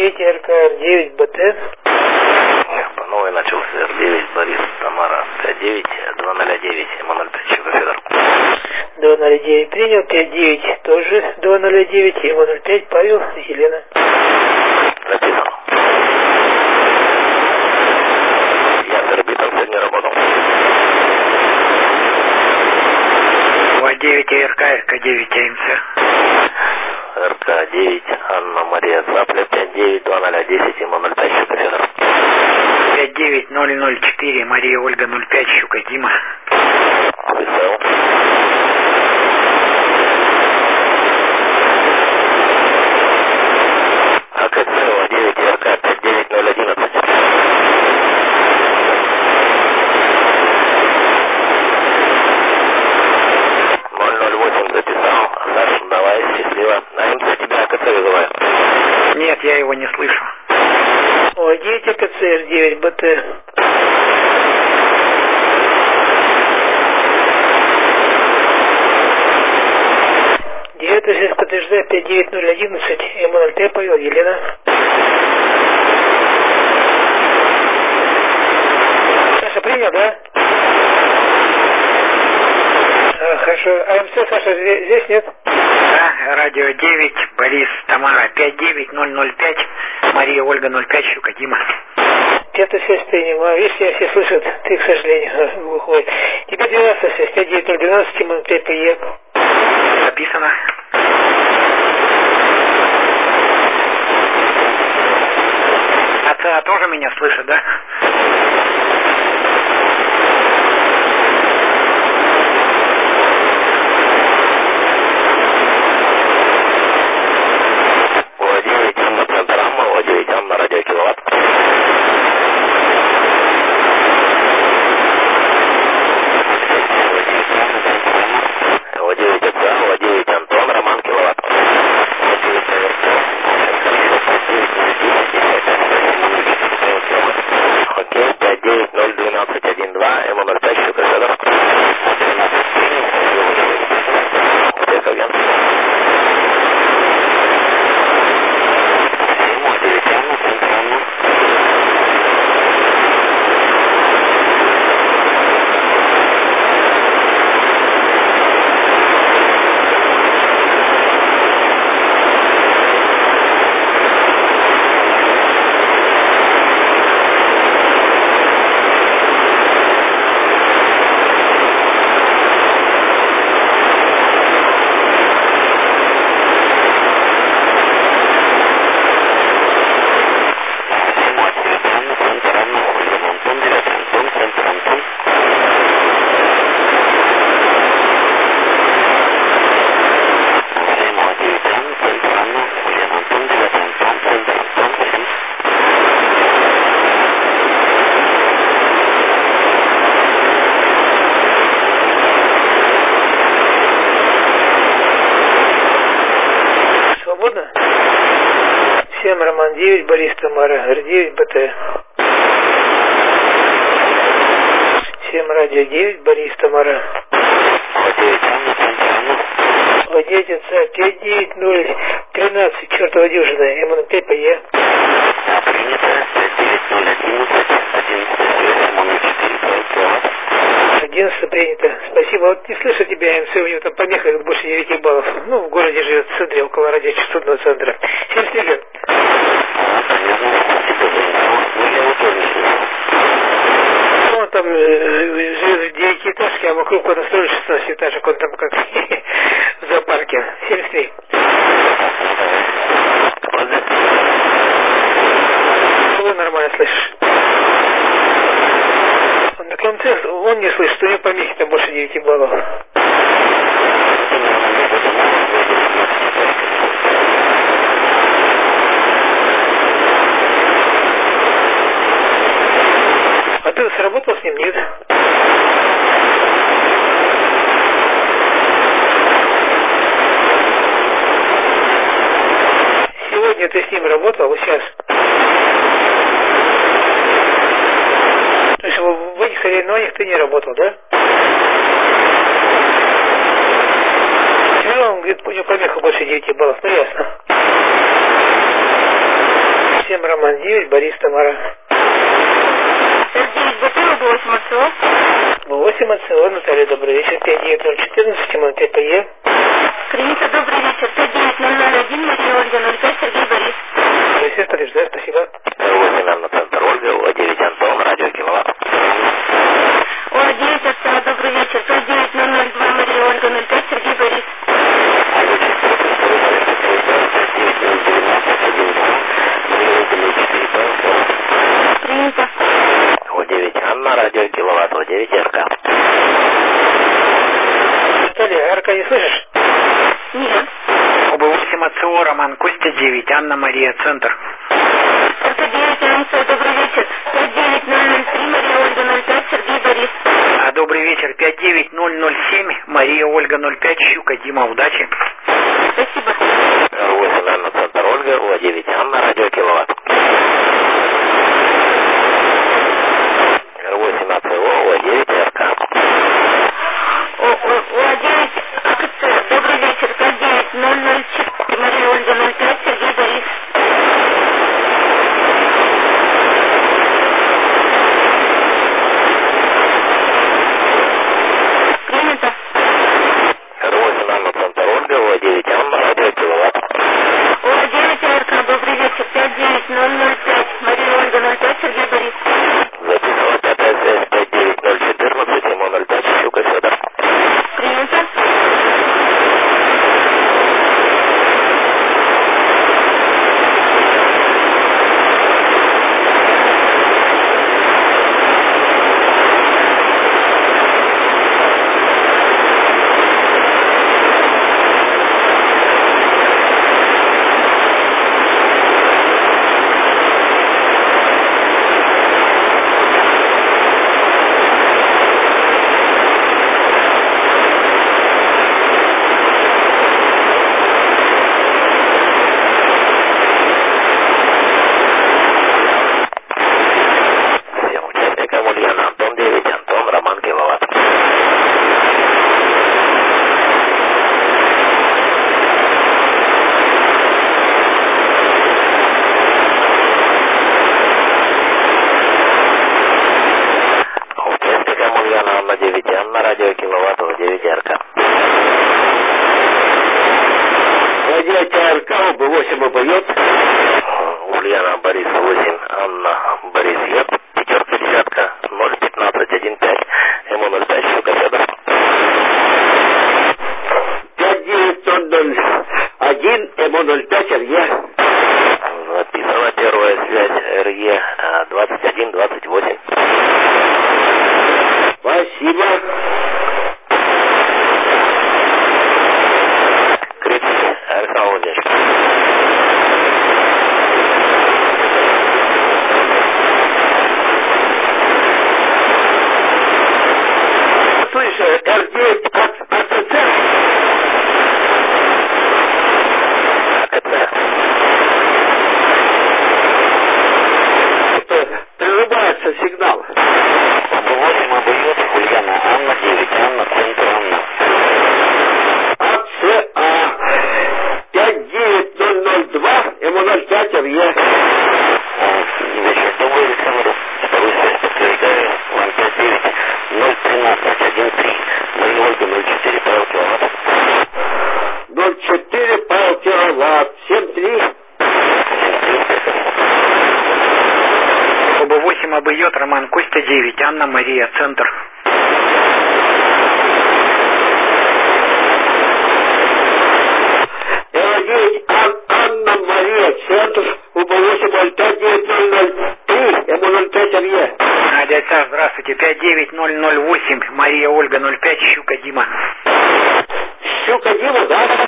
9 РК 9 БТ. По новой начался Р9 Борис Тамара 59 209 М05 Щука Федор. 209 принял, 59 тоже 209 М05 Павел Елена. Записано. Я с орбитом сегодня работал. 9 РК, РК9 АМЦ. РК9 Анна Мария Цапля 59 2010 М05 Щука Федор. 59004 Мария Ольга 05 Щука Дима. Выставил. АКЦ 9 РК 59011. Записал. Саша, давай, счастливо. АМЦ тебя АКЦ вызывает. Нет, я его не слышу. О, 9 АКЦ Р9 БТ. Девятый подтверждает 59011 М05 Павел Елена. Саша принял, да? Хорошо. АМЦ, Саша, здесь нет? Да, радио 9, Борис Тамара 59005 Мария Ольга 05 Щука Дима. Это связь принимаю. Видишь, я все слышат, ты, к сожалению, глухой. Теперь 12 связь, 59012 М05 ПЕ. Записано. Отца тоже меня слышит, да? О9 Анна программа, О9 Анна радио киловатт. О9 отца, О9 Антон, Роман киловатт. Окей, 5901212 М05 Щука Федор. Успех, агент. Роман 9, Борис Тамара, Р9, БТ. 7, радио 9, Борис Тамара. О9, отца, 59013, чертова дюжина, М05 ПЕ. Принято, 59011, 11 принято. Спасибо. Вот не слышу тебя, МЦ, у него там помеха больше 9 баллов. Ну, в городе живет, в центре, около радиочастотного центра. 73 лет. Ну, он там живет в 9-этажке, а вокруг он настроил 16 этажек, он там как в зоопарке. 73. Вы нормально слышишь. На КМЦ он не слышит, у него помехи там больше 9 баллов. А ты сработал с ним, нет? Сегодня ты с ним работал, вот сейчас. То есть в этих соревнованиях ты не работал, да? Вчера он говорит, у него помеха больше 9 баллов, ну ясно. Роман 9, Борис, Тамара. 9 БТ, 8 АЦО. 8 АЦО, Наталья, добрый вечер. 59014, Тимон 5 ПЕ. Принято, добрый вечер. 59001, Мария Ольга 05, Сергей Борис. Борис, подтверждаю, спасибо. 8 Анна, центр Ольга, О9 Антон, радио Киловатт. О9 АЦО, добрый вечер. 59002, Мария Ольга 05, Сергей Борис. Принято. О9 Анна, радио Киловатт, О9 РК. Наталья, РК не слышишь? Нет. ОБ8 АЦО, Роман Костя 9, Анна Мария, центр. РК9 АМС, добрый вечер. 59003, Мария Ольга 05, Сергей Борис. Добрый вечер, 59007, Мария Ольга 05, Щука, Дима, удачи. Спасибо. 8 Анна, центр Ольга, О9 Анна, радио Киловатт. 8 АЦО, О9 РК. О9 АКЦ, добрый вечер. 59004, Мария Ольга 05, Сергей Борис. Принято. 8 Анна, центр Ольга, О9 Анна, радио Киловатт. О9 АРК, добрый вечер. 59005, Мария Ольга 05, Сергей Борис. Записывать опять связь 59014, Тимон 05, Щука, Федор. Принято. Всем участникам Ульяна, Антон 9, Антон, Роман Киловатт. Участникам Ульяна, Анна 9, Анна, радио Киловатт, О9 РК. Радио РК, ОБ8 ОБ. Ульяна, Борис 8, Анна, Борис Ед, пятерка, десятка, 01515, МО05, Щука, Федор. 59001, МО05, РЕ. Записана первая связь РЕ 2128. Спасибо. Крепкий, Александр Владимирович. Слышь, Р9 АЦЦ. Прерывается сигнал. ОБ8 ОБ Ульяна, Анна 9, Анна, центр Анна. АЦА 59002, МО05, РЕ. Вечер добрый, Александр. Вторую связь подтверждаю. Вам 59 01313. Мария Ольга 04, Павел Киловатт. 04, Павел Киловатт. 73. ОБ8 АБЙ, Роман Костя 9, Анна Мария, центр. Р9 Анна Мария, центр, УБ8 05903, МО05, РЕ. Надя, здравствуйте, 59008, Мария Ольга 05, Щука, Дима.